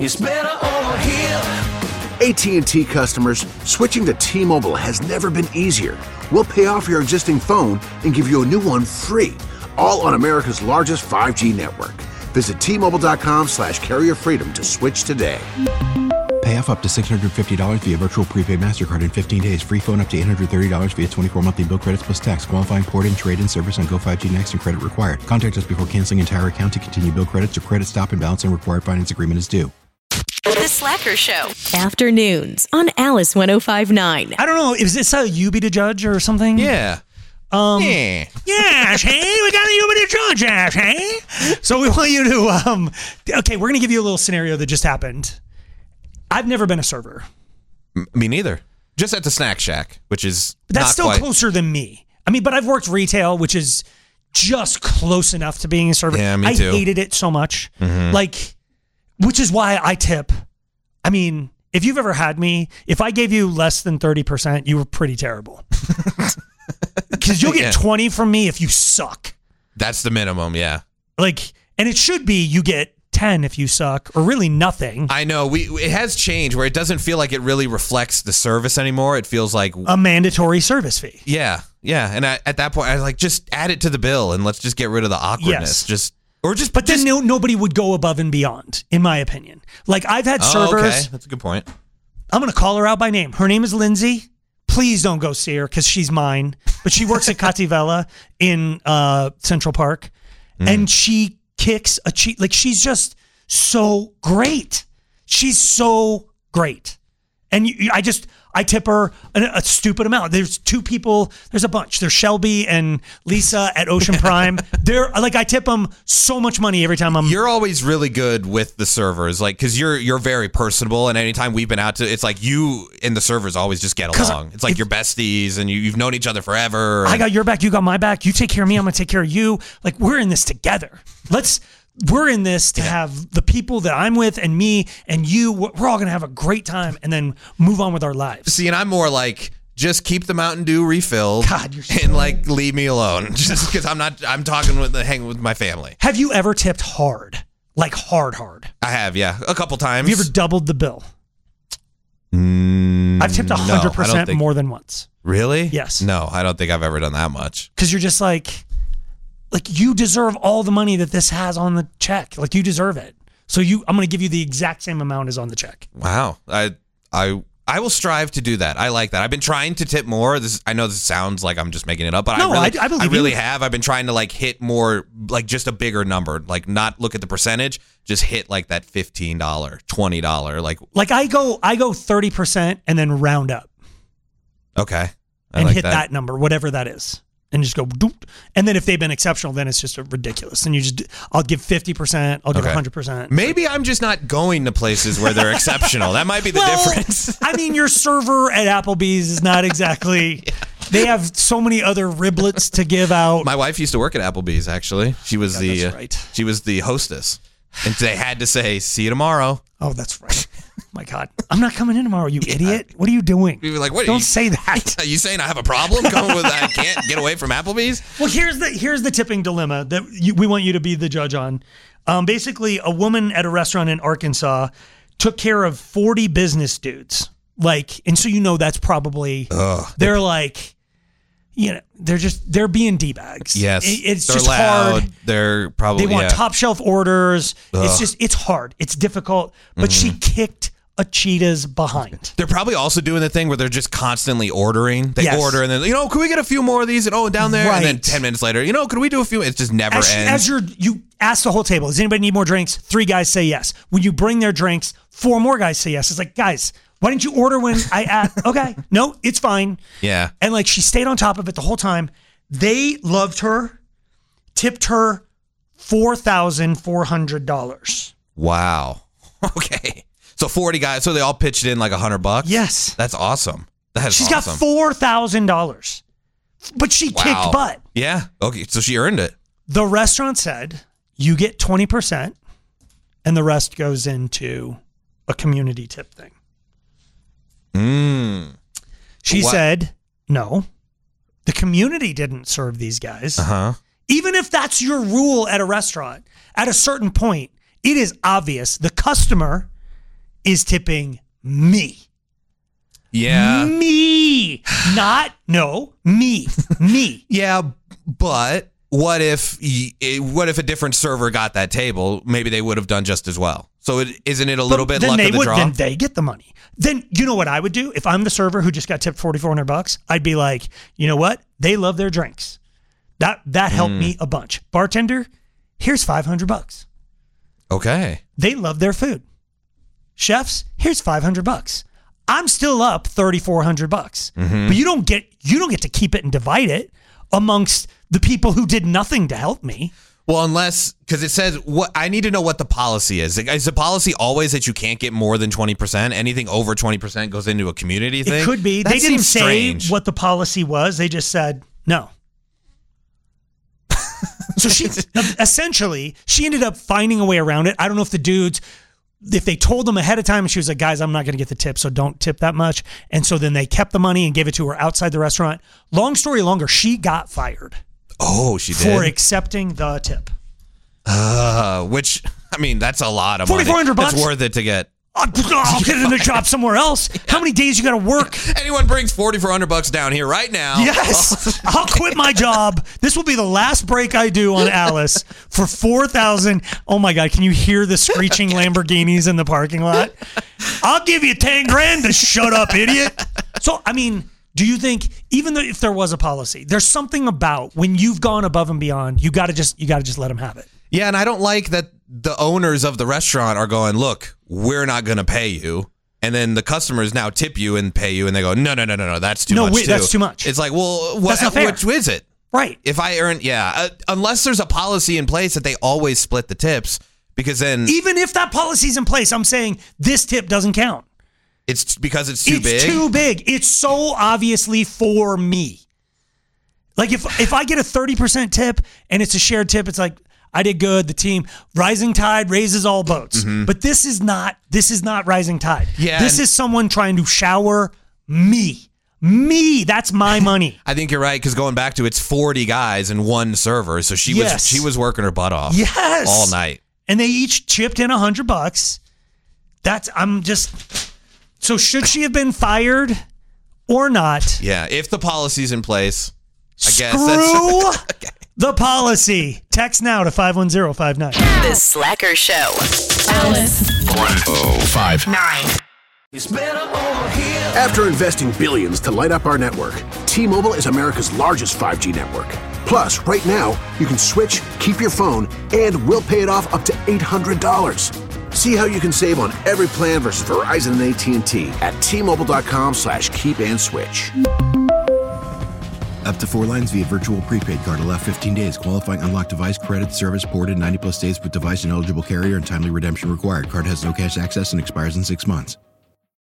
It's better over here. AT&T customers, switching to T-Mobile has never been easier. We'll pay off your existing phone and give you a new one free, all on America's largest 5G network. Visit T-Mobile.com/carrier freedom to switch today. Pay off up to $650 via virtual prepaid MasterCard in 15 days. Free phone up to $830 via 24 monthly bill credits plus tax. Qualifying port-in, trade-in service on Go5G Next and credit required. Contact us before canceling entire account to continue bill credits or credit stop and balance and required finance agreement is due. The Slacker Show. Afternoons on Alice 105.9. I don't know. Is this how you be the judge or something? Yeah. Yeah. Yes, hey, we got you be the judge, yes, hey. So we want you to, okay, we're going to give you a little scenario that just happened. I've never been a server. Me neither. Just at the Snack Shack, which is But that's not still quite closer than me. I mean, but I've worked retail, which is just close enough to being a server. Yeah, me too. I hated it so much. Like, which is why I tip. I mean, if you've ever had me, if I gave you less than 30%, you were pretty terrible. Because you'll get 20 from me if you suck. That's the minimum, yeah. Like, and it should be you get 10 if you suck, or really nothing. I know. It has changed where it doesn't feel like it really reflects the service anymore. It feels like a mandatory service fee. Yeah. And at that point, I was like, just add it to the bill and let's just get rid of the awkwardness. Yes. But then nobody would go above and beyond, in my opinion. Like, I've had servers. Okay. That's a good point. I'm going to call her out by name. Her name is Lindsay. Please don't go see her because she's mine. But she works at Cativella in Central Park. And she kicks a cheat. Like, she's just so great. She's so great. And I tip her a stupid amount. There's two people. There's a bunch. There's Shelby and Lisa at Ocean Prime. They're like, I tip them so much money every time You're always really good with the servers, like, because you're very personable, and anytime we've been out to, it's like you and the servers always just get along. It's like you're besties, and you've known each other forever. I got your back. You got my back. You take care of me. I'm gonna take care of you. Like, we're in this together. We're in this to have the people that I'm with and me and you, we're all going to have a great time and then move on with our lives. See, and I'm more like, just keep the Mountain Dew refilled and like leave me alone. Just because I'm talking hanging with my family. Have you ever tipped hard? Like hard? I have, yeah. A couple times. Have you ever doubled the bill? I've tipped 100% more than once. Really? Yes. No, I don't think I've ever done that much. Because you're just like you deserve all the money that this has on the check. Like, you deserve it. So I'm going to give you the exact same amount as on the check. Wow. I will strive to do that. I like that. I've been trying to tip more. I know this sounds like I'm just making it up, but I really have. I've been trying to like hit more, like just a bigger number, like not look at the percentage, just hit like that $15, $20. Like I go 30% and then round up. Okay. And hit that number, whatever that is. And just go, doop. And then if they've been exceptional, then it's just ridiculous. And I'll give 50%, I'll give 100%. Maybe I'm just not going to places where they're exceptional. That might be the difference. I mean, your server at Applebee's is not exactly, they have so many other riblets to give out. My wife used to work at Applebee's, actually. She was she was the hostess. And they had to say, see you tomorrow. Oh, that's right. My God. I'm not coming in tomorrow, you idiot. What are you doing? We were like, what? Don't say that. Are you saying I have a problem going with I can't get away from Applebee's? Well, here's the tipping dilemma that we want you to be the judge on. Basically, a woman at a restaurant in Arkansas took care of 40 business dudes. And so that's probably, they're like, they're being D-bags. Yes. It's they're just loud. hard. They're probably, they want top shelf orders. It's hard. It's difficult. But she kicked a cheetah's behind. They're probably also doing the thing where they're just constantly ordering. They order and then, can we get a few more of these? And down there. Right. And then 10 minutes later, could we do a few? It just never ends. As you ask the whole table, does anybody need more drinks? 3 guys say yes. When you bring their drinks, 4 more guys say yes. It's like, guys, why didn't you order when I asked? Okay, no, it's fine. Yeah. And she stayed on top of it the whole time. They loved her, tipped her $4,400. Wow. Okay. So 40 guys, so they all pitched in like $100? Yes. That's awesome. She's got $4,000. But she kicked butt. Yeah. Okay, so she earned it. The restaurant said, you get 20% and the rest goes into a community tip thing. She said, no, the community didn't serve these guys. Even if that's your rule at a restaurant, at a certain point, it is obvious the customer is tipping me. Yeah. Me. Me. Yeah, but what if a different server got that table? Maybe they would have done just as well. So isn't it a little bit luck of the draw? Then they get the money. Then you know what I would do? If I'm the server who just got tipped $4,400, I'd be like, you know what? They love their drinks. That helped me a bunch. Bartender, here's $500. Okay. They love their food. Chefs, here's $500. I'm still up $3,400. But you don't get to keep it and divide it amongst the people who did nothing to help me. Well, because it says I need to know what the policy is. Is the policy always that you can't get more than 20%? Anything over 20% goes into a community thing? It could be. They didn't say strange. What the policy was. They just said no. So she ended up finding a way around it. I don't know if the dudes, if they told them ahead of time, and she was like, guys, I'm not going to get the tip, so don't tip that much. And so then they kept the money and gave it to her outside the restaurant. Long story longer, she got fired. Oh, she did? For accepting the tip. Which, I mean, that's a lot of money. $4,400. That's worth it to get. I'll get it in the job somewhere else. How many days you got to work? Anyone brings $4,400 down here right now. Yes. I'll quit my job. This will be the last break I do on Alice for $4,000. Oh my God. Can you hear the screeching Lamborghinis in the parking lot? I'll give you $10,000 to shut up, idiot. So, I mean, do you think, even though if there was a policy, there's something about when you've gone above and beyond, you got to just let them have it. Yeah, and I don't like that the owners of the restaurant are going, look, we're not going to pay you. And then the customers now tip you and pay you, and they go, no, that's too much. That's too much. It's like, well, which is it? Right. If I earn, unless there's a policy in place that they always split the tips, because then. Even if that policy's in place, I'm saying this tip doesn't count. It's because it's too big? It's too big. It's so obviously for me. Like if I get a 30% tip and it's a shared tip, it's like, I did good. The team, rising tide raises all boats. Mm-hmm. But this is not rising tide. Yeah, this is someone trying to shower me. Me, that's my money. I think you're right, because going back to it's 40 guys and one server, so she was working her butt off. Yes, all night, and they each chipped in $100. So should she have been fired or not? Yeah, if the policy's in place, I guess. Screw okay. The policy. Text now to 51059. The Slacker Show. Alice. 1059. It's better over here. After investing billions to light up our network, T-Mobile is America's largest 5G network. Plus, right now, you can switch, keep your phone, and we'll pay it off up to $800. See how you can save on every plan versus Verizon and AT&T at T-Mobile.com/keep-and-switch. Up to 4 lines via virtual prepaid card. Allow 15 days. Qualifying unlocked device credit service ported 90+ days with device and eligible carrier and timely redemption required. Card has no cash access and expires in 6 months.